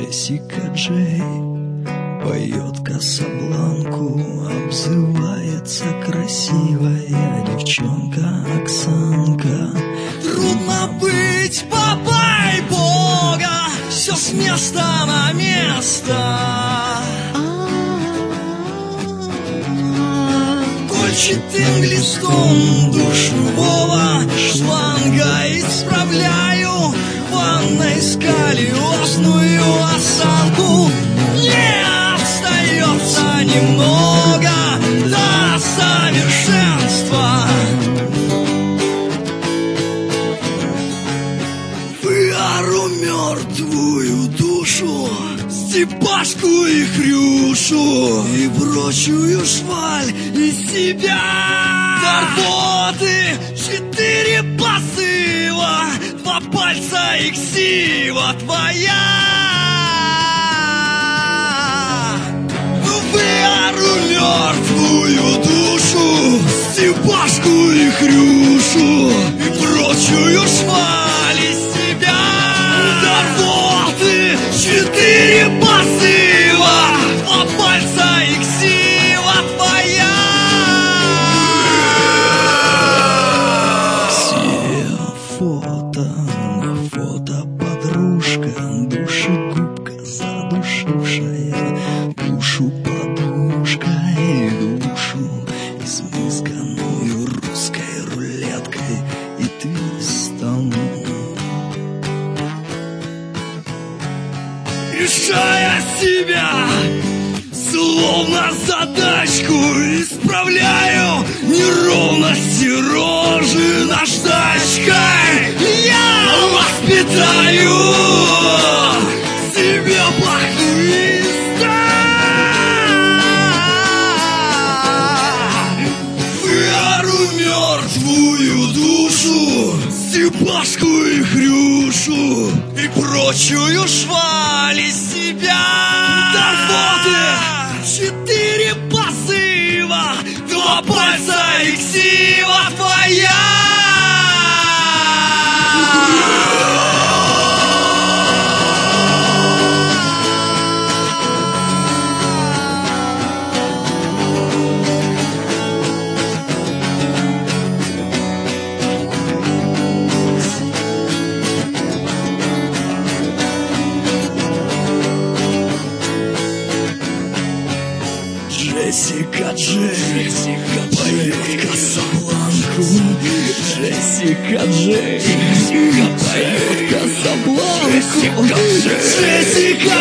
Джессика Джей поет Касабланку, обзывается красивая девчонка Оксанка. Трудно быть папой Бога, все с места на место. Кольчатым глистом душевого шланга исправляю в ванной сколиозную осанку. Не остается немного до совершенства. Выору мертвую душу, Степашку и Хрюшу и прочую шваль из себя. До рвоты 4 посыла, 2 пальца и ксива твоя. Выору мертвую душу, Степашку и Хрюшу и прочую шваль из себя. До рвоты 4 посыла, 2 пальца и ксива твоя. Ксия фото, на фото подружка, душегубка задушившая душу подушкой, душу измызганную русской рулеткой и твистом. Решая себя, словно задачку, исправляю неровности рожи наждачкой. Я воспитаю себе плохвиста. Выору мертвую душу, Степашку и Хрюшу и прочую шваль из себя. До рвоты 4 посыва, 2 пальца и ксива твоя. Джессика Джей поет Касабланку. Джессика Джей поет Касабланку. Джессика